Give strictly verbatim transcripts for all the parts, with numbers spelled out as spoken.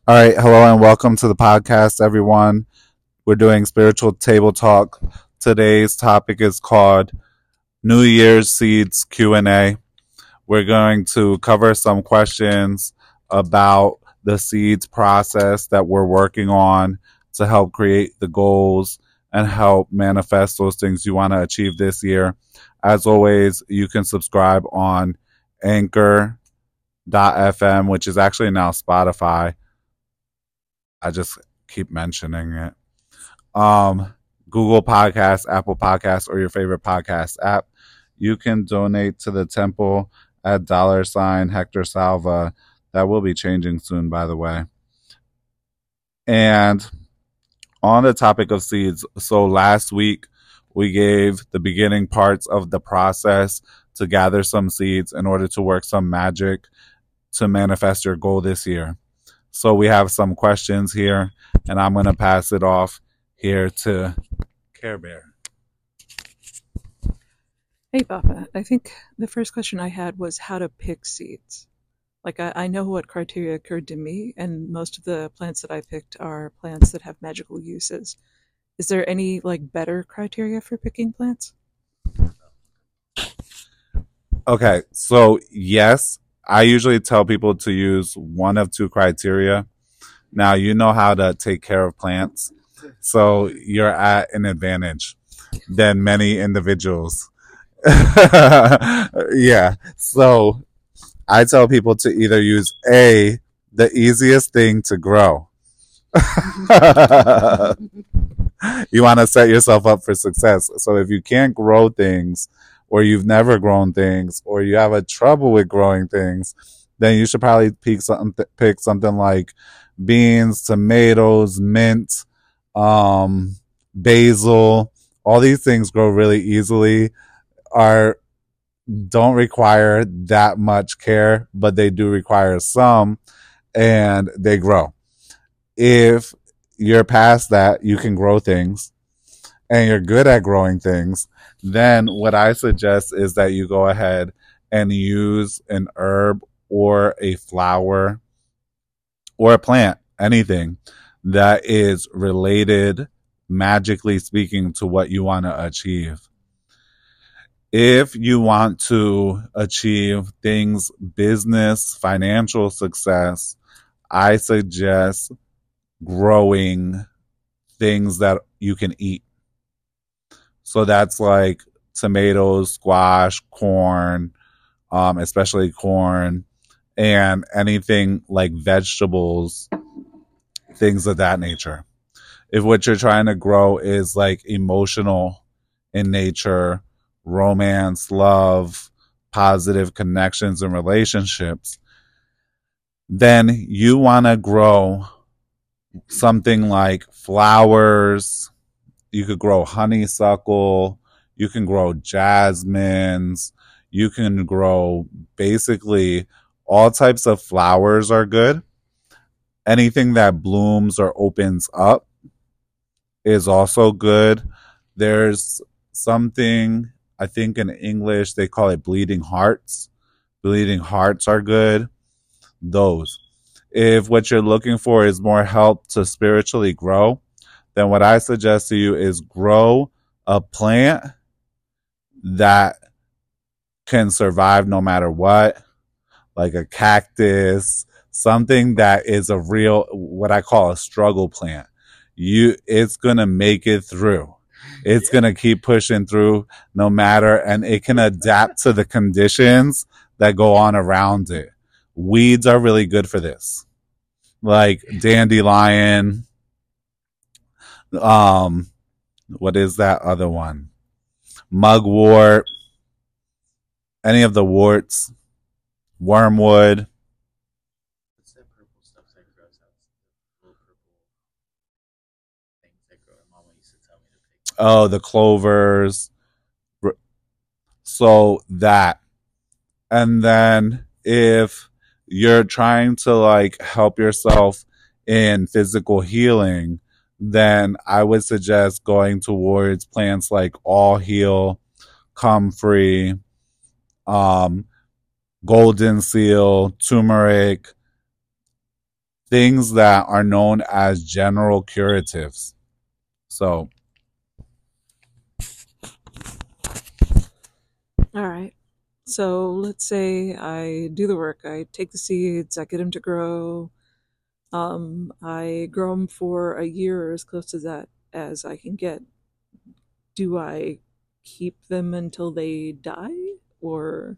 All right, hello and welcome to the podcast, everyone. We're doing spiritual table talk. Today's topic is called New Year's Seeds Q and A. We're going to cover some questions about the seeds process that we're working on to help create the goals and help manifest those things you want to achieve this year. As always, you can subscribe on anchor dot f m, which is actually now Spotify. I just keep mentioning it. Um, Google Podcasts, Apple Podcasts, or your favorite podcast app. You can donate to the temple at dollar sign Hector Salva. That will be changing soon, by the way. And on the topic of seeds, so last week we gave the beginning parts of the process to gather some seeds in order to work some magic to manifest your goal this year. So we have some questions here, and I'm going to pass it off here to Care Bear. Hey, Papa. I think the first question I had was how to pick seeds. Like, I, I know what criteria occurred to me, and most of the plants that I picked are plants that have magical uses. Is there any, like, better criteria for picking plants? Okay, so yes, I usually tell people to use one of two criteria. Now, you know how to take care of plants, so you're at an advantage than many individuals. Yeah, so I tell people to either use A, the easiest thing to grow. You want to set yourself up for success. So if you can't grow things, or you've never grown things, or you have a trouble with growing things, then you should probably pick something, pick something like beans, tomatoes, mint, um, basil. All these things grow really easily, are don't require that much care, but they do require some, and they grow. If you're past that, you can grow things, and you're good at growing things, then what I suggest is that you go ahead and use an herb or a flower or a plant, anything that is related, magically speaking, to what you want to achieve. If you want to achieve things, business, financial success, I suggest growing things that you can eat. So that's like tomatoes, squash, corn, um, especially corn, and anything like vegetables, things of that nature. If what you're trying to grow is like emotional in nature, romance, love, positive connections and relationships, then you want to grow something like flowers. You could grow honeysuckle. You can grow jasmines. You can grow basically all types of flowers are good. Anything that blooms or opens up is also good. There's something, I think in English, they call it bleeding hearts. Bleeding hearts are good. Those. If what you're looking for is more help to spiritually grow, then what I suggest to you is grow a plant that can survive no matter what, like a cactus, something that is a real, what I call a struggle plant. You, it's going to make it through. It's going to keep pushing through no matter, and it can adapt to the conditions that go on around it. Weeds are really good for this, like dandelion. Um, what is that other one? Mugwort. Any of the warts. Wormwood. What's that purple stuff that grows out? Little purple things that grow. Mama used to tell me to pick. Oh, the clovers. So that. And then if you're trying to like help yourself in physical healing, then I would suggest going towards plants like All Heal, Comfrey, um, Golden Seal, turmeric, things that are known as general curatives. So, all right. So let's say I do the work. I take the seeds, I get them to grow. Um, I grow them for a year or as close to that as I can get. Do I keep them until they die, or?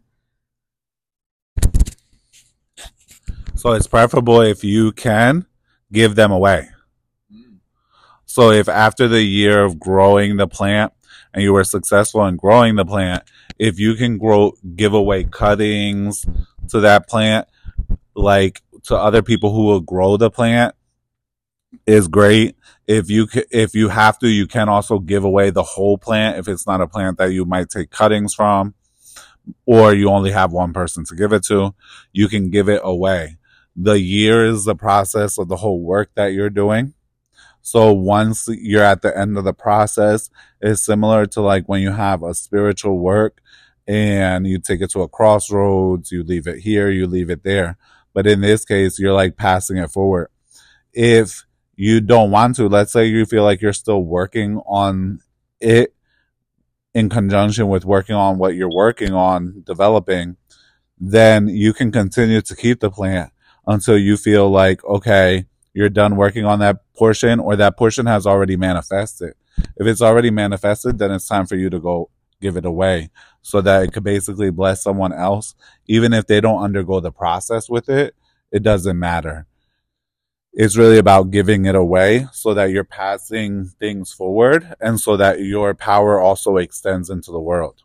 So it's preferable if you can give them away. So if after the year of growing the plant and you were successful in growing the plant, if you can grow, give away cuttings to that plant, like to other people who will grow the plant, is great. If you if you have to, you can also give away the whole plant if it's not a plant that you might take cuttings from, or you only have one person to give it to. You can give it away. The year is the process of the whole work that you're doing. So once you're at the end of the process, it's similar to like when you have a spiritual work and you take it to a crossroads, you leave it here, you leave it there. But in this case, you're like passing it forward. If you don't want to, let's say you feel like you're still working on it in conjunction with working on what you're working on, developing, then you can continue to keep the plant until you feel like, okay, you're done working on that portion, or that portion has already manifested. If it's already manifested, then it's time for you to go give it away so that it could basically bless someone else. Even if they don't undergo the process with it, it doesn't matter. It's really about giving it away so that you're passing things forward and so that your power also extends into the world.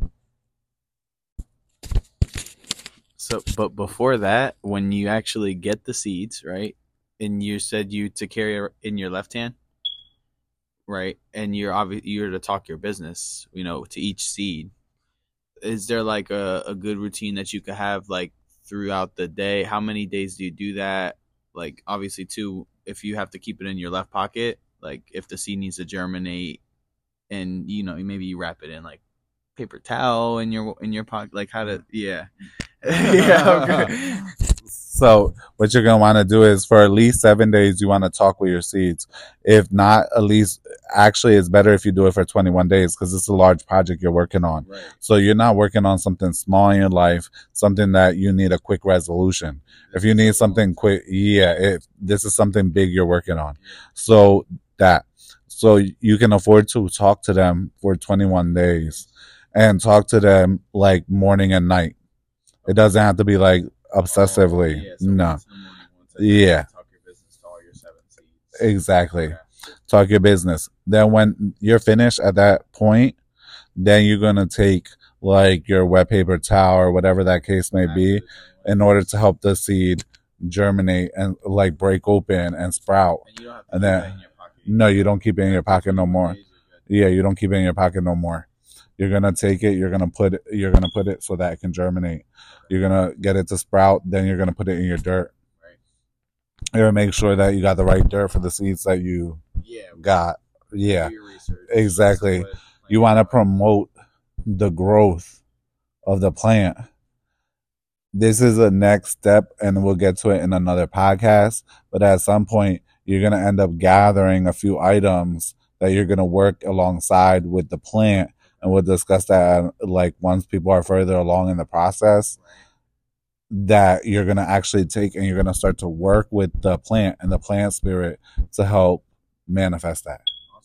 So, but before that, when you actually get the seeds, right? And you said you to carry it in your left hand, right? And you're obvi- you're to talk your business, you know, to each seed. Is there like a, a good routine that you could have like throughout the day? How many days do you do that? Like obviously too, if you have to keep it in your left pocket, like if the seed needs to germinate, and you know maybe you wrap it in like paper towel in your in your pocket, like how to yeah yeah okay. So what you're going to want to do is for at least seven days, you want to talk with your seeds. If not, at least, actually, it's better if you do it for twenty-one days because it's a large project you're working on. Right. So you're not working on something small in your life, something that you need a quick resolution. If you need something quick, yeah, if this is something big you're working on. So that, so you can afford to talk to them for twenty-one days and talk to them like morning and night. It doesn't have to be like obsessively. Oh, yeah, so no. Yeah. Talk your business to all your seven seeds. Exactly. Okay. Talk your business. Then when you're finished at that point, then you're going to take like your wet paper towel or whatever that case may be in order to help the seed germinate and like break open and sprout. And you don't have to and then, keep it in your pocket. No, you don't keep it in your pocket no more. Yeah, you don't keep it in your pocket no more. You're going to take it, you're going to put it, you're going to put it so that it can germinate. You're going to get it to sprout, then you're going to put it in your dirt. Right. You're going to make sure that you got the right dirt for the seeds that you yeah, got. Yeah, exactly. You want to promote the growth of the plant. This is the next step, and we'll get to it in another podcast. But at some point, you're going to end up gathering a few items that you're going to work alongside with the plant. And we'll discuss that like once people are further along in the process, that you're going to actually take and you're going to start to work with the plant and the plant spirit to help manifest that.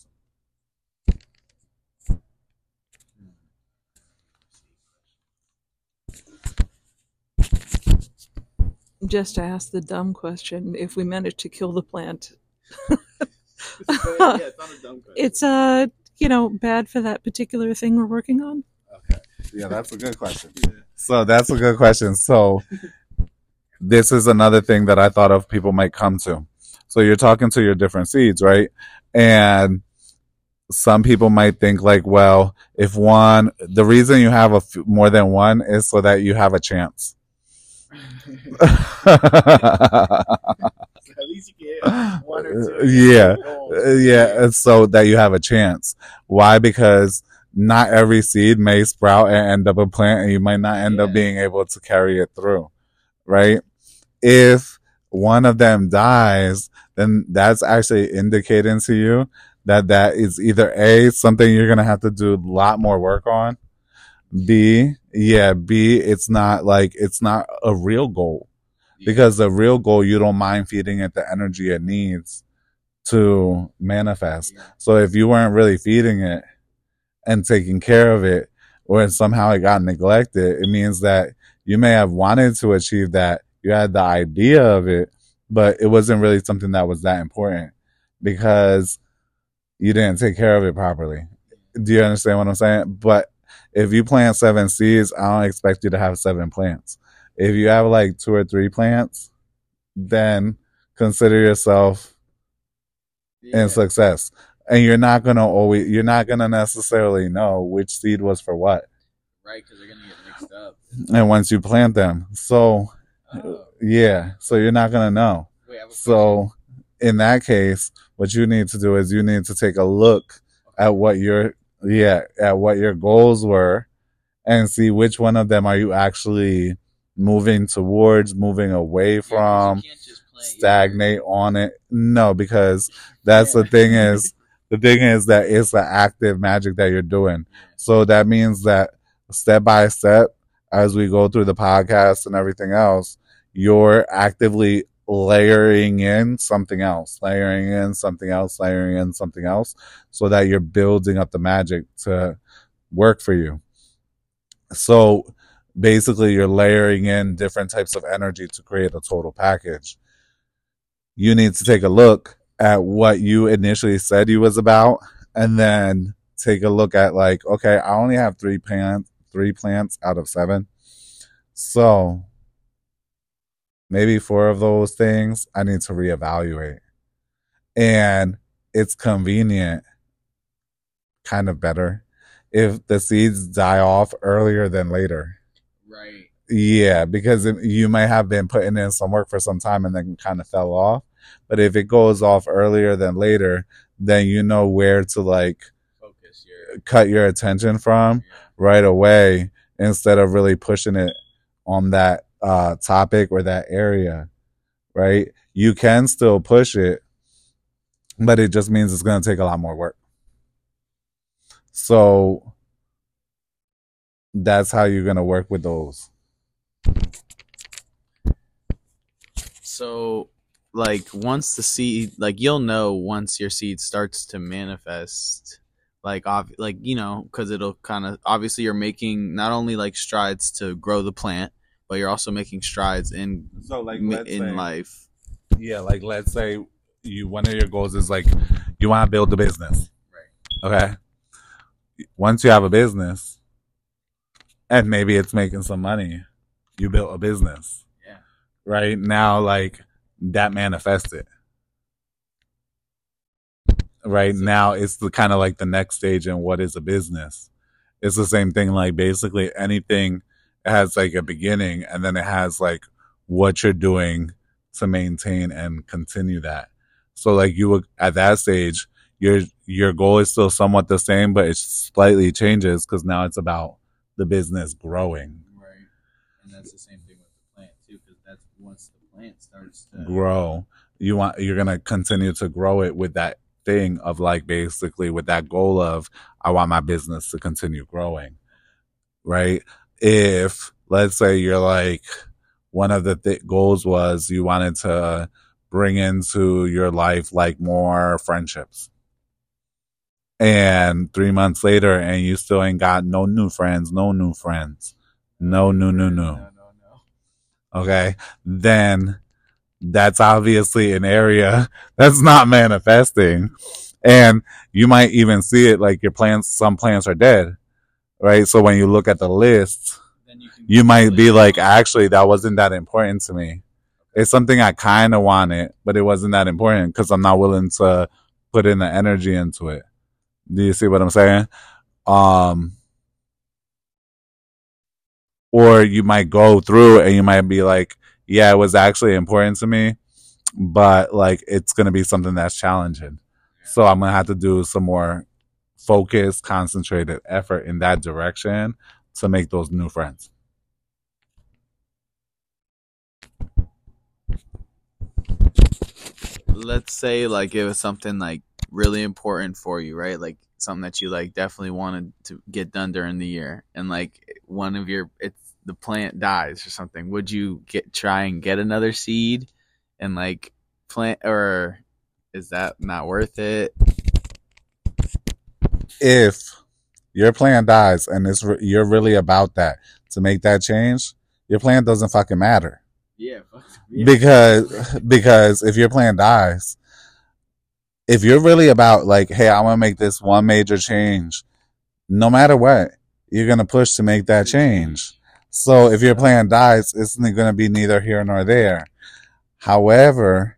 Just to ask the dumb question, if we manage to kill the plant, yeah, it's not a dumb question. It's uh you know, bad for that particular thing we're working on? Okay. Yeah, that's a good question. Yeah. So that's a good question. So this is another thing that I thought of people might come to. So you're talking to your different seeds, right? And some people might think like, well, if one, the reason you have a f- more than one is so that you have a chance. At least you get one or two. Yeah. Yeah. So that you have a chance. Why? Because not every seed may sprout and end up a plant, and you might not end yeah. up being able to carry it through. Right? If one of them dies, then that's actually indicating to you that that is either A, something you're going to have to do a lot more work on. B, yeah, B, it's not like, it's not a real goal. Because the real goal, you don't mind feeding it the energy it needs to manifest. So if you weren't really feeding it and taking care of it, or somehow it got neglected, it means that you may have wanted to achieve that. You had the idea of it, but it wasn't really something that was that important because you didn't take care of it properly. Do you understand what I'm saying? But if you plant seven seeds, I don't expect you to have seven plants. If you have like two or three plants, then consider yourself yeah. in success. And you're not going to always, you're not going to necessarily know which seed was for what. Right, because they're going to get mixed up. And once you plant them. So, oh. yeah, so you're not going to know. Wait, so, in that case, what you need to do is you need to take a look okay. at what your, yeah, at what your goals were and see which one of them are you actually moving towards, moving away from, yeah, stagnate your... on it. No, because that's yeah. the thing is, the thing is that it's the active magic that you're doing. So that means that step by step, as we go through the podcast and everything else, you're actively layering in something else, layering in something else, layering in something else, so that you're building up the magic to work for you. So basically, you're layering in different types of energy to create a total package. You need to take a look at what you initially said you was about, and then take a look at like, okay, I only have three plants, three plants out of seven. So maybe four of those things I need to reevaluate. And it's convenient, kind of better, if the seeds die off earlier than later. Right. Yeah, because it, you may have been putting in some work for some time and then kind of fell off. But if it goes off earlier than later, then you know where to like focus your cut your attention from yeah. right away, instead of really pushing it on that uh, topic or that area, right? You can still push it, but it just means it's going to take a lot more work. So that's how you're going to work with those. So, like, once the seed, like, you'll know once your seed starts to manifest, like, ov- like you know, because it'll kind of, obviously you're making not only, like, strides to grow the plant, but you're also making strides in, so, like, in say, life. Yeah, like, let's say you one of your goals is, like, you want to build a business. Right. Okay? Once you have a business, and maybe it's making some money, you built a business. Yeah. Right? Now, like, that manifested. Right? Now, it's the kind of like the next stage in what is a business. It's the same thing, like, basically anything has, like, a beginning, and then it has, like, what you're doing to maintain and continue that. So, like, you would, at that stage, your your goal is still somewhat the same, but it slightly changes because now it's about the business growing. Right. And that's the same thing with the plant too, because that's once the plant starts to grow, you want you're gonna continue to grow it with that thing of like basically with that goal of I want my business to continue growing. Right? If let's say you're like one of the th- goals was you wanted to bring into your life like more friendships. And three months later, and you still ain't got no new friends, no new friends, no new, new, new. No, no, no. Okay, then that's obviously an area that's not manifesting, and you might even see it like your plants. Some plants are dead, right? So when you look at the list, then you, can you might be like, actually, that wasn't that important to me. It's something I kind of wanted, but it wasn't that important because I'm not willing to put in the energy into it. Do you see what I'm saying? Um, or you might go through and you might be like, yeah, it was actually important to me, but like it's going to be something that's challenging. So I'm going to have to do some more focused, concentrated effort in that direction to make those new friends. let's say like it was something like really important for you, right? Like something that you like definitely wanted to get done during the year, and like one of your it's the plant dies or something. Would you get try and get another seed and like plant, or is that not worth it? If your plan dies and it's re- you're really about that to make that change, your plan doesn't fucking matter. Yeah, yeah. Because because if your plan dies, if you're really about like, hey, I want to make this one major change, no matter what, you're gonna push to make that change. So if your plan dies, it's going to be neither here nor there. However,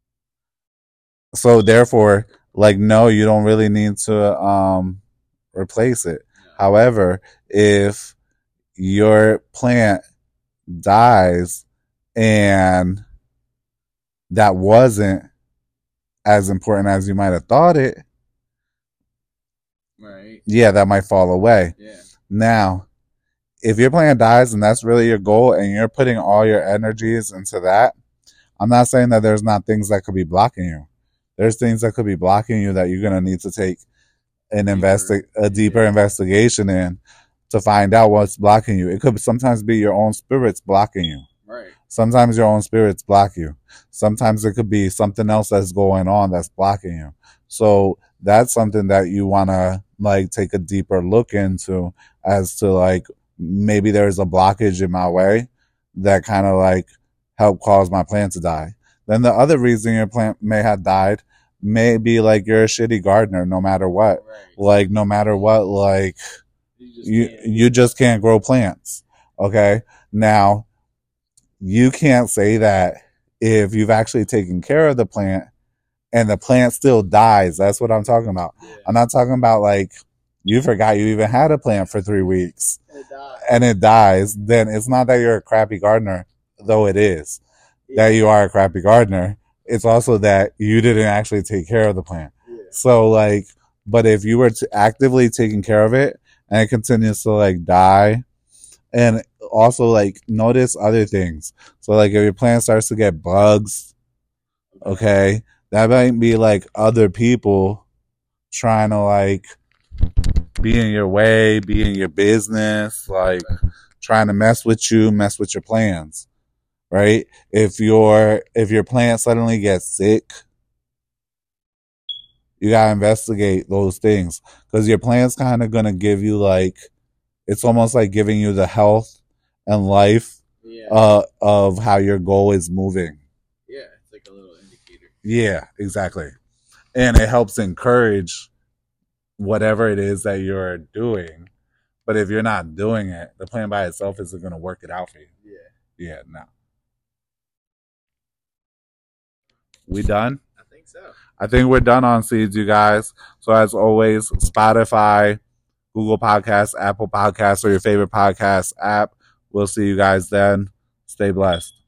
so therefore, like, no, you don't really need to um, replace it. No. However, if your plant dies and that wasn't as important as you might have thought it, right? Yeah, that might fall away. Yeah. Now, if your plan dies and that's really your goal and you're putting all your energies into that, I'm not saying that there's not things that could be blocking you. There's things that could be blocking you that you're going to need to take an investi- a deeper yeah. investigation in to find out what's blocking you. It could sometimes be your own spirits blocking you. Right. Sometimes your own spirits block you. Sometimes it could be something else that's going on that's blocking you. So that's something that you want to like take a deeper look into as to like, maybe there's a blockage in my way that kind of like helped cause my plant to die. Then the other reason your plant may have died may be like you're a shitty gardener no matter what. Right. Like no matter what, like you just, you, can't. you just can't grow plants. Okay. Now you can't say that if you've actually taken care of the plant and the plant still dies. That's what I'm talking about. Yeah. I'm not talking about like you forgot you even had a plant for three weeks it and it dies. Then it's not that you're a crappy gardener, though it is yeah. that you are a crappy gardener. It's also that you didn't actually take care of the plant. Yeah. So like, but if you were to actively taking care of it and it continues to like die, and also like notice other things. So like if your plant starts to get bugs, okay, that might be like other people trying to like be in your way, be in your business, like trying to mess with you, mess with your plans, right? If your if your plant suddenly gets sick, you gotta investigate those things because your plant's kind of gonna give you like, it's almost like giving you the health and life yeah. uh, of how your goal is moving. Yeah, it's like a little indicator. Yeah, exactly. And it helps encourage whatever it is that you're doing. But if you're not doing it, the plan by itself isn't going to work it out for you. Yeah. Yeah, no. We done? I think so. I think we're done on seeds, you guys. So as always, Spotify, Google Podcasts, Apple Podcasts, or your favorite podcast app. We'll see you guys then. Stay blessed.